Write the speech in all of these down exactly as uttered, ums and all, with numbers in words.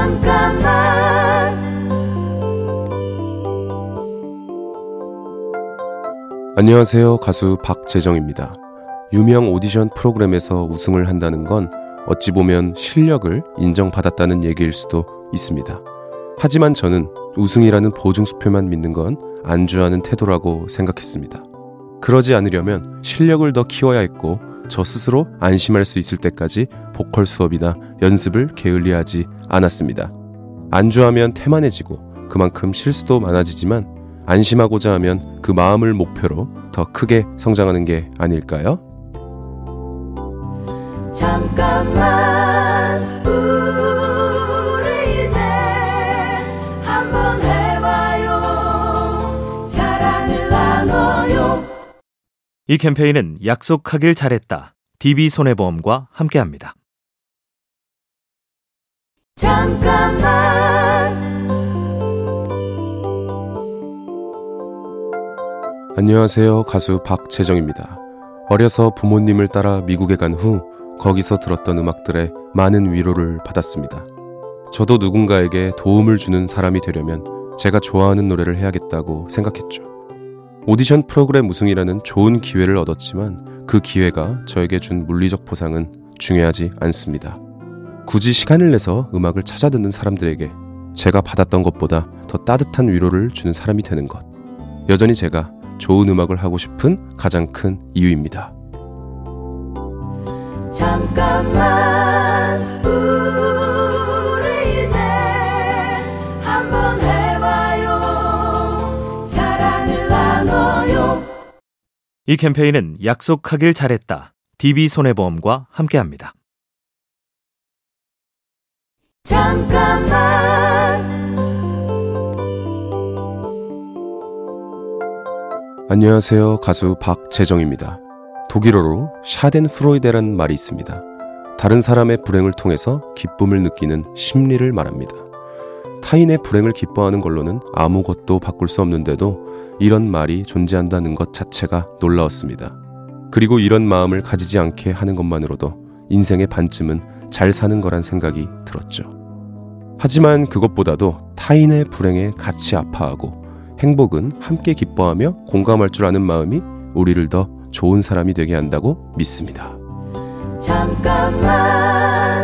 잠깐만. 안녕하세요. 가수 박재정입니다. 유명 오디션 프로그램에서 우승을 한다는 건 어찌 보면 실력을 인정받았다는 얘기일 수도 있습니다. 하지만 저는 우승이라는 보증수표만 믿는 건 안주하는 태도라고 생각했습니다. 그러지 않으려면 실력을 더 키워야 했고 저 스스로 안심할 수 있을 때까지 보컬 수업이나 연습을 게을리하지 않았습니다. 안주하면 태만해지고 그만큼 실수도 많아지지만 안심하고자 하면 그 마음을 목표로 더 크게 성장하는 게 아닐까요? 잠깐만 우리 이제 한번 해봐요. 사랑을 나눠요. 이 캠페인은 약속하길 잘했다. 디비손해보험과 함께합니다. 잠깐만. 안녕하세요. 가수 박재정입니다. 어려서 부모님을 따라 미국에 간 후 거기서 들었던 음악들에 많은 위로를 받았습니다. 저도 누군가에게 도움을 주는 사람이 되려면 제가 좋아하는 노래를 해야겠다고 생각했죠. 오디션 프로그램 우승이라는 좋은 기회를 얻었지만 그 기회가 저에게 준 물리적 보상은 중요하지 않습니다. 굳이 시간을 내서 음악을 찾아 듣는 사람들에게 제가 받았던 것보다 더 따뜻한 위로를 주는 사람이 되는 것, 여전히 제가 좋은 음악을 하고 싶은 가장 큰 이유입니다. 잠깐만 우리 이제 한번 해봐요. 사랑을 나눠요. 이 캠페인은 약속하길 잘했다. 디비손해보험과 함께합니다. 잠깐만. 안녕하세요. 가수 박재정입니다. 독일어로 샤덴프로이데라는 말이 있습니다. 다른 사람의 불행을 통해서 기쁨을 느끼는 심리를 말합니다. 타인의 불행을 기뻐하는 걸로는 아무것도 바꿀 수 없는데도 이런 말이 존재한다는 것 자체가 놀라웠습니다. 그리고 이런 마음을 가지지 않게 하는 것만으로도 인생의 반쯤은 잘 사는 거란 생각이 들었죠. 하지만 그것보다도 타인의 불행에 같이 아파하고 행복은 함께 기뻐하며 공감할 줄 아는 마음이 우리를 더 좋은 사람이 되게 한다고 믿습니다. 잠깐만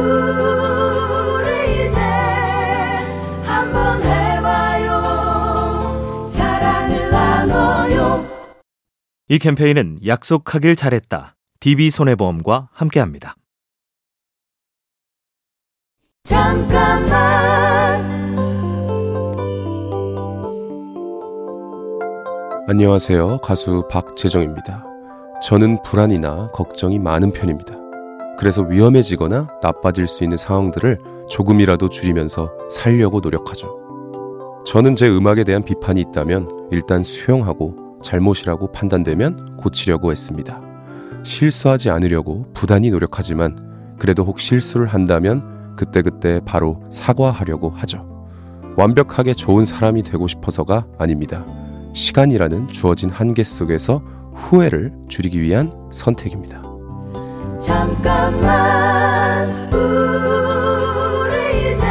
우리 이제 한번 해봐요. 사랑을 나눠요. 이 캠페인은 약속하길 잘했다. 디비손해보험과 함께합니다. 잠깐만. 안녕하세요. 가수 박재정입니다. 저는 불안이나 걱정이 많은 편입니다. 그래서 위험해지거나 나빠질 수 있는 상황들을 조금이라도 줄이면서 살려고 노력하죠. 저는 제 음악에 대한 비판이 있다면 일단 수용하고 잘못이라고 판단되면 고치려고 했습니다. 실수하지 않으려고 부단히 노력하지만 그래도 혹 실수를 한다면 그때그때 바로 사과하려고 하죠. 완벽하게 좋은 사람이 되고 싶어서가 아닙니다. 시간이라는 주어진 한계 속에서 후회를 줄이기 위한 선택입니다. 잠깐만 우리 이제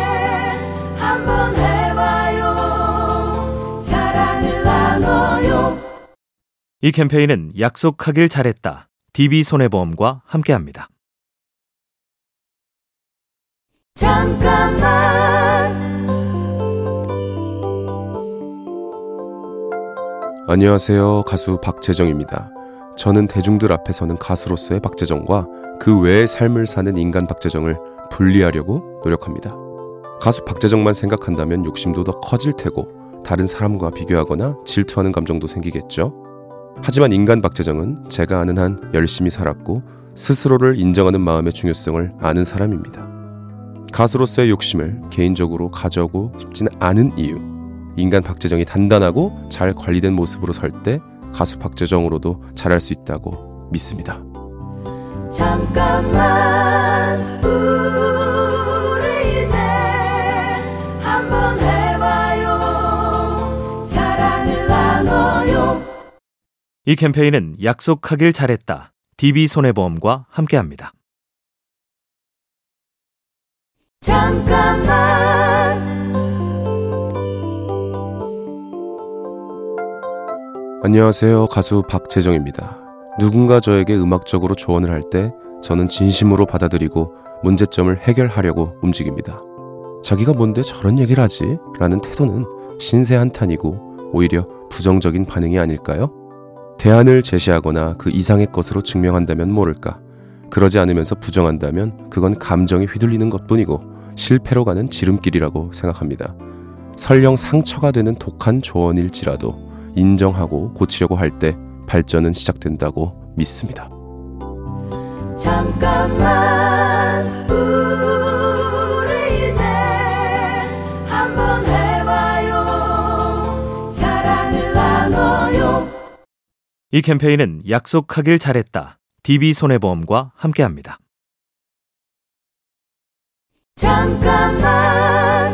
한번 해봐요. 사랑을 나눠요. 이 캠페인은 약속하길 잘했다. 디비손해보험과 함께합니다. 잠깐만. 안녕하세요. 가수 박재정입니다. 저는 대중들 앞에 서는 가수로서의 박재정과 그 외의 삶을 사는 인간 박재정을 분리하려고 노력합니다. 가수 박재정만 생각한다면 욕심도 더 커질 테고 다른 사람과 비교하거나 질투하는 감정도 생기겠죠. 하지만 인간 박재정은 제가 아는 한 열심히 살았고 스스로를 인정하는 마음의 중요성을 아는 사람입니다. 가수로서의 욕심을 개인적으로 가져오고 싶지는 않은 이유, 인간 박재정이 단단하고 잘 관리된 모습으로 설 때 가수 박재정으로도 잘할 수 있다고 믿습니다. 잠깐만 우리 이제 한번 해봐요. 사랑을 나눠요. 이 캠페인은 약속하길 잘했다. 디비손해보험과 함께합니다. 잠깐만 안녕하세요. 가수 박재정입니다. 누군가 저에게 음악적으로 조언을 할 때 저는 진심으로 받아들이고 문제점을 해결하려고 움직입니다. 자기가 뭔데 저런 얘기를 하지? 라는 태도는 신세 한탄이고 오히려 부정적인 반응이 아닐까요? 대안을 제시하거나 그 이상의 것으로 증명한다면 모를까. 그러지 않으면서 부정한다면 그건 감정에 휘둘리는 것뿐이고 실패로 가는 지름길이라고 생각합니다. 설령 상처가 되는 독한 조언일지라도 인정하고 고치려고 할 때 발전은 시작된다고 믿습니다. 잠깐만 우리 이제 한번 해봐요. 사랑을 나눠요. 이 캠페인은 약속하길 잘했다. 디비손해보험과 함께합니다. 잠깐만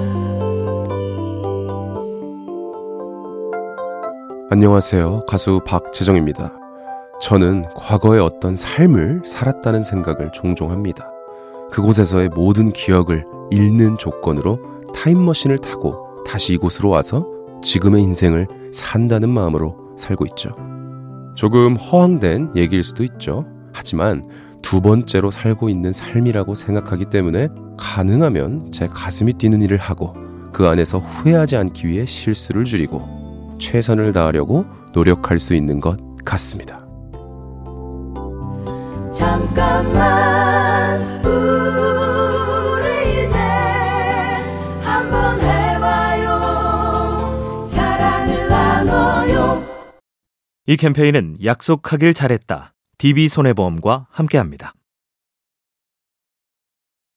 안녕하세요. 가수 박재정입니다. 저는 과거의 어떤 삶을 살았다는 생각을 종종 합니다. 그곳에서의 모든 기억을 잃는 조건으로 타임머신을 타고 다시 이곳으로 와서 지금의 인생을 산다는 마음으로 살고 있죠. 조금 허황된 얘기일 수도 있죠. 하지만 두 번째로 살고 있는 삶이라고 생각하기 때문에 가능하면 제 가슴이 뛰는 일을 하고 그 안에서 후회하지 않기 위해 실수를 줄이고 최선을 다하려고 노력할 수 있는 것 같습니다. 잠깐만 우리 이제 한번 해봐요. 사랑을 나눠요. 이 캠페인은 약속하길 잘했다. 디비손해보험과 함께합니다.